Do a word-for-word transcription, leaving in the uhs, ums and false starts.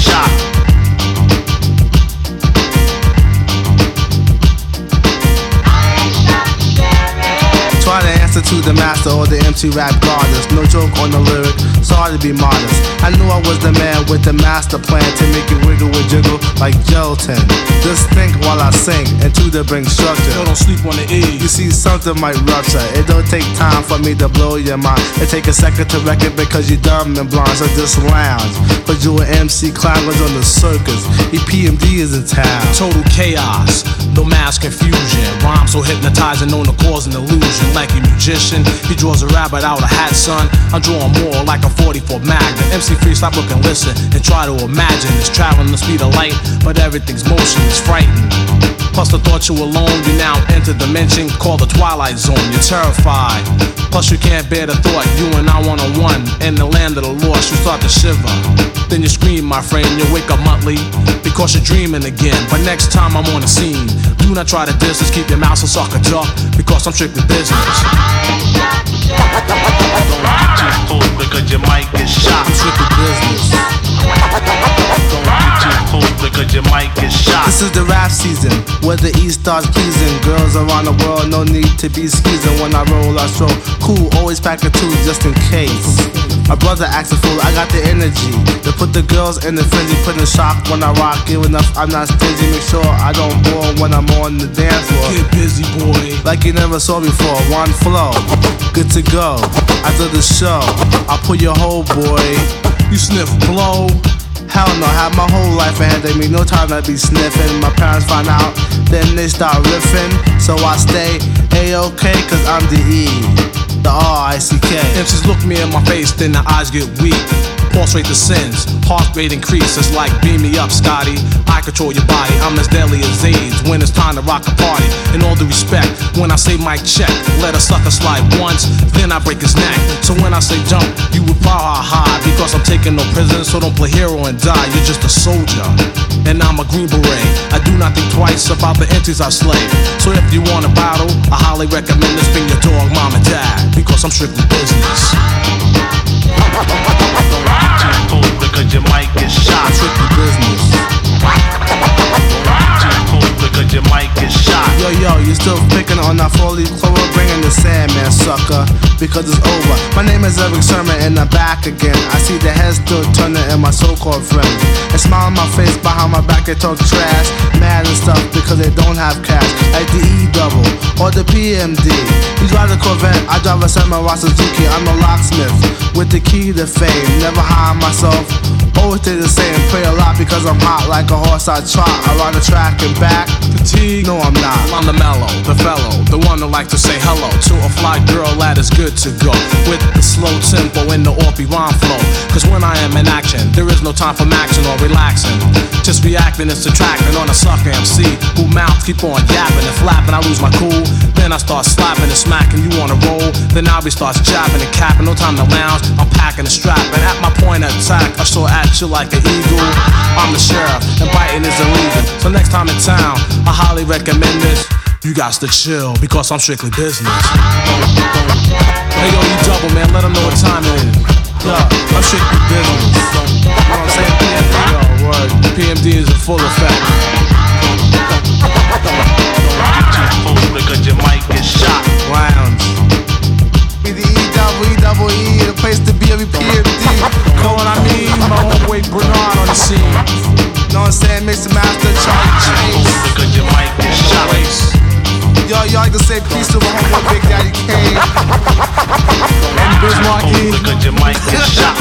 shot. Try to answer to the master or the M C rap goddess. No joke on the lyric, sorry to be modest. I knew I was the man with the master plan to make it wiggle and jiggle like gelatin. Just think while I sing and to the bring structure. Yo, don't sleep on the E. You see something might rupture. It don't take time for me to blow your mind. It take a second to wreck it because you dumb and blind. So just lounge, cause you an M C climbers on the circus. E P M D is in town. Total chaos, no mass confusion. Rhyme so hypnotizing, known to cause an illusion. Like a magician, he draws a rabbit out of a hat, son. I'm drawing more like a forty-four Magnum. M C Free, stop looking, listen, and try to imagine. It's traveling the speed of light, but everything's motion is frightened. Plus the thought you alone, you now enter dimension called the Twilight Zone. You're terrified. Plus you can't bear the thought, you and I one-on-one. In the land of the lost, you start to shiver. Then you scream, my friend, you wake up monthly because you're dreaming again. But next time I'm on the scene, do not try to diss us, keep your mouth so suck a duck, because I'm strictly business. Don't get too close because you might get shot. I'm strictly business. Don't get too close because you might get shot. This is the rap season, where the East starts pleasing. Girls around the world, no need to be skeezing. When I roll, I stroll cool, always pack a two just in case. My brother acts a fool, I got the energy to put the girls in the frenzy, put in shock when I rock. Give enough, I'm not stingy, make sure I don't bore when I'm on the dance floor. Get busy, boy. Like you never saw before, one flow, good to go. After the show, I'll put your whole boy. You sniff blow. Hell no, have my whole life ahead of me, no time to be sniffing. My parents find out, then they start riffing. So I stay A-OK, cause I'm the E, the R I C K. M Cs look me in my face, then their eyes get weak. Pulse rate descends, heart rate increases. Like beam me up, Scotty. I control your body, I'm as deadly as AIDS when it's time to rock a party. In all due respect, when I say mic check, let a sucker slide once, then I break his neck. So when I say jump, you would power high, because I'm taking no prisoners, so don't play hero and die. You're just a soldier, and I'm a Green Beret. I do not think twice about the entities I slay. So if you want a battle, I highly recommend this. Bring your dog, mom and dad, because I'm strictly business. Don't get too close because you might get shot. I'm strictly business. Don't get too close because you might get shot. Yo, yo, you still picking on that four-leaf clover? Bringing the Sandman, sucker, because it's over. My name is Eric Sermon and I'm back again. I see the heads still turning in my so-called friends. They smile on my face, behind my back they talk trash, mad and stuff because they don't have cash. Like the E double or the P M D. You drive the Corvette, I drive a Samurai Suzuki. I'm a locksmith with the key to fame. Never hide myself, always stay the same. Pray a lot because I'm hot like a horse I trot. Around the track and back. Fatigue? No, I'm not. I'm the mellow, the fellow, the one that likes to say hello to a fly girl that is good to go. With the slow tempo and the offbeat rhyme flow. Cause when I am in action, there is no time for maxing or relaxing. Just reacting and subtracting on a sucker M C who mouths keep on yapping and flapping. I lose my cool, then I start slapping and smacking. You on a roll, then I'll be starts jabbing and capping. No time to lounge, I'm packing and strapping. At my point of attack, I soar at you like an eagle. I'm the sheriff, and biting is illegal. So next time in town, I highly recommend this. You got to chill, because I'm strictly business. Hey yo, you double, man, let them know what time it is. Yo, I'm strictly business. You know what I'm saying? P M D, yo, word. P M D is in full effect. Don't get too close because you might get shot. Lounge. Be the E double E double E, the place to be every P M D. Know what I mean? My homeboy Bernard on the scene. Know what I'm saying? Mix the master, Charlie Chase. Because you might get shot. Yo, y'all like to say peace to my homeboy Big Daddy Kane. And Biz Markie. Because you might get shot.